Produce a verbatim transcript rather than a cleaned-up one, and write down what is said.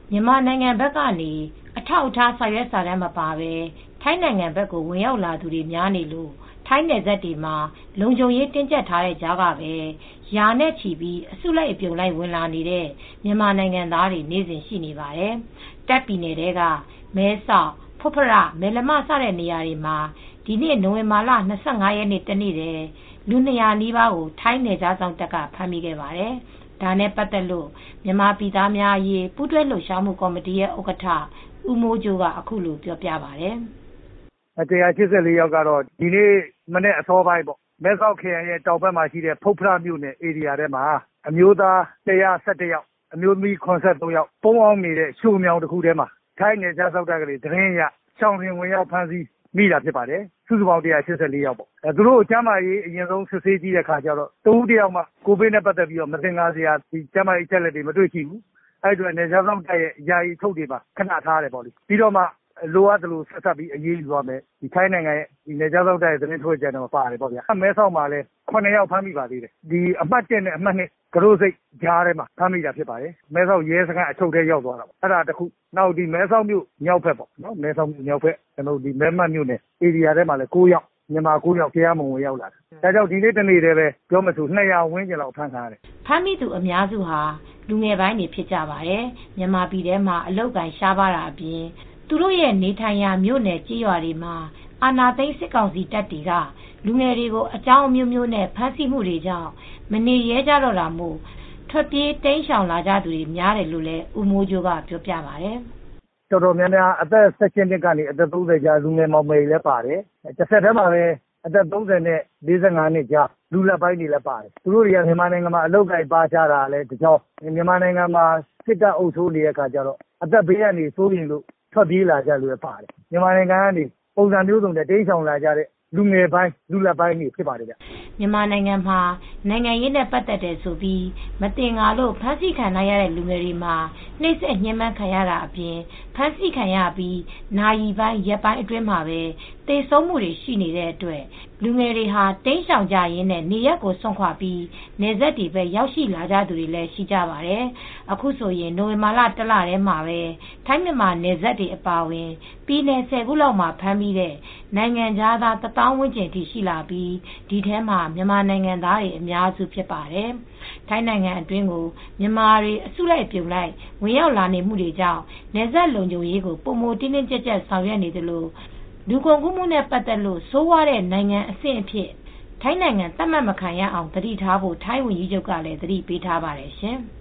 မြန်မာနိုင်ငံဘက်ကနေ အထောက်အထားစာရွက်စာတမ်းမပါဘဲ ထိုင်းနိုင်ငံဘက်ကိုဝင်ရောက်လာသူတွေများနေလို့ ထိုင်းနယ်စပ်တွေမှာ လုံခြုံရေးတင်းကြပ်ထားတဲ့ကြားကပဲ ရာနဲ့ချီပြီး အစုလိုက်အပြုံလိုက်ဝင်လာနေတဲ့ မြန်မာနိုင်ငံသားတွေ နေ့စဉ်ရှိနေပါတယ်။ တာ့ခ်ပြည်နယ်ထဲက မဲဆောက် ဖွတ်ဖရ မယ်လမ စတဲ့နေရာတွေမှာ ဒီနေ့ နိုဝင်ဘာလ ၂၅ ရက်နေ့ တနေ့တည်း လူ ၂၀၀ နီးပါးကို ထိုင်းနယ်ခြားစောင့်တပ်က ဖမ်းမိခဲ့ပါတယ်။ ဒါနဲ့ပတ်သက်လို့ မြန်မာပြည်သားများအရေး ပူးတွဲလှုပ်ရှားမှုကော်မတီရဲ့ဥက္ကဋ္ဌ ဦးမိုးကြိုးက အခုလိုပြောပြပါတယ်။ "၁၈၄ ယောက်ကတော့ ဒီနေ့မနက်အစောပိုင်း မဲဆောက်ခရိုင်တောင်ဘက်မှာရှိတဲ့ ဖွတ်ဖရမြို့နယ်ထဲမှာ အမျိုးသား ၁၁၁ ယောက် အမျိုးသမီး ၇၃ ယောက် ပုန်းအောင်းနေတဲ့ ရွှေမြောင်တခုထဲမှာ ထိုင်းနယ်ခြားစောင့်တပ်က သတင်းအရ ရှောင်တခင်ဝင်ရောက်ဖမ်းဆီးမိတာဖြစ်ပါတယ်။ စုစုပေါင်း ၁၈၄ ယောက်ပေါ့။ သူတို့ကို ကျန်းမာရေးအရင်ဆုံးစစ်ဆေးကြည့်တဲ့အခါကျတော့ တဦးတယောက်မှ ကိုဗစ်နဲ့ပတ်သက်ပြီး မသင်္ကာစရာ ကျန်းမာရေးအချက်အလက်တွေ မတွေ့ရှိဘူး။ အဲဒီအတွက် နယ်ခြားစောင့်တပ်ရဲ့ယာယီအချုပ်တွေမှာ ခဏထားတယ်။ ပြီးတော့မှ လိုအပ်သလို ဆက်စပ်ပြီးအရေးယူသွားမယ်။ ထိုင်းနိုင်ငံရဲ့နယ်ခြားစောင့်တပ်ရဲ့သတင်းထုတ်ပြန်ချက်ထဲမှာပါတယ်။ မဲဆောက်မှာလည်း ၇ ယောက်ဖမ်းမိပါသေးတယ်။ အမှတ် ၁ နဲ့ အမှတ် ၂ ကူးတို့ဆိပ်ကြားထဲမှာ ဖမ်းမိတာဖြစ်ပါတယ်။ မဲဆောက်ရဲစခန်းအချုပ်ထဲရောက်သွားတာ။ အဲဒါတခု နောက်မဲဆောက်မြို့မြောက်ဘက် မဲမတ်မြို့နယ်ထဲမှာလည်း မြန်မာ ၉ ယောက် တရားမဝင် ဝင်ရောက်လာတယ်။ ဒါကြောင့် ဒီနေ့တနေ့တည်းပဲ ပြောမယ်ဆိုရင် ၂၀၀ ဝန်းကျင်လောက်အဖမ်းခံရတယ်။" ဖမ်းမိသူအများစုဟာ လူငယ်ပိုင်းတွေဖြစ်ကြပါတယ်။ မြန်မာပြည်ထဲမှာ အလုပ်အကိုင်ရှားပါးတာအပြင် သူတို့ရဲ့နေထိုင်ရာမြို့နယ်ကျေးရွာတွေမှာ အာဏာသိမ်းစစ်ကောင်စီတပ်တွေက လူငယ်တွေကို အကြောင်းအမျိုးမျိုးနဲ့ ဖမ်းဆီးမှုတွေကြောင့် မနေရဲကြတော့တာမို့ ထွက်ပြေးတိမ်းရှောင်လာကြသူတွေများတယ်လို့လည်း ဦးမိုးကြိုးကပြောပြပါတယ်။ "တော်တော်များများ အသက် ၁၈ နှစ်ကနေ အသက် ၃၀ ကြား လူငယ်မောင်မယ်တွေလည်းပါတယ်။ တဆက်တည်းမှာပဲ အသက် ၃၀ နဲ့ ၄၅ နှစ်ကြား လူလတ်ပိုင်းတွေလည်းပါတယ်။ သူတို့တွေက မြန်မာနိုင်ငံမှာ အလုပ်အကိုင်ပါးခြားတာလည်းတကြောင်း မြန်မာနိုင်ငံမှာ စစ်တပ်အုပ်စိုးနေတဲ့အခါကျတော့ အသက်ဘေးအန္တရာယ်စိုးရိမ်လို့ ထွက်ပြေးလာကြသူတွေလည်းပါတယ်။ မြန်မာနိုင်ငံကနေ ပုံစံမျိုးစုံနဲ့တိမ်းရှောင်လာကြတဲ့ လူငယ်ပိုင်း လူလတ်ပိုင်းတွေဖြစ်ပါတယ်။ " မြန်မာနိုင်ငံမှာ နိုင်ငံရေးနဲ့ပတ်သက်တယ်ဆိုပြီး မသင်္ကာလို့ ဖမ်းဆီးခံထားရတဲ့လူငယ်တွေမှာ နှိပ်စက်ညှဉ်းပန်းခံရတာအပြင် ဖမ်းဆီးခံရပြီး နာရီပိုင်း ရက်ပိုင်းအတွင်းမှာပဲ သေဆုံးမှုတွေရှိနေတဲ့အတွက် လူငယ်တွေဟာ တိမ်းရှောင်ကြရင်း နေရပ်ကိုစွန့်ခွါပြီး နယ်စပ်တွေဘက် ရောက်ရှိလာကြသူတွေလည်းရှိကြပါတယ်။ အခုဆိုရင် နိုဝင်ဘာလ တလတည်းမှာပဲ ထိုင်းမြန်မာနယ်စပ်တွေအပါအဝင် ပြည်နယ် ၁၀ ခုလောက်မှာဖမ်းမိတဲ့ နိုင်ငံခြားသား တသောင်းဝန်းကျင်ထိရှိလာပြီး ဒီထဲမှာ မြန်မာနိုင်ငံသားတွေအများစုဖြစ်ပါတယ်။ ထိုင်းနိုင်ငံအတွင်းကို မြန်မာတွေ အစုလိုက်အပြုံလိုက် ဝင်ရောက်လာနေမှုတွေကြောင့် နယ်စပ်လုံခြုံရေးကို ပိုမိုတင်းတင်းကြပ်ကြပ်ဆောင်ရွက်နေသလို လူကုန်ကူးမှုနဲ့ပတ်သက်လို့ ဆိုးဝါးတဲ့နိုင်ငံအဆင့်အဖြစ် ထိုင်းနိုင်ငံသတ်မှတ်မခံရအောင် သတိထားဖို့ ထိုင်းဝန်ကြီးချုပ်ကလည်း သတိပေးထားပါတယ်ရှင်။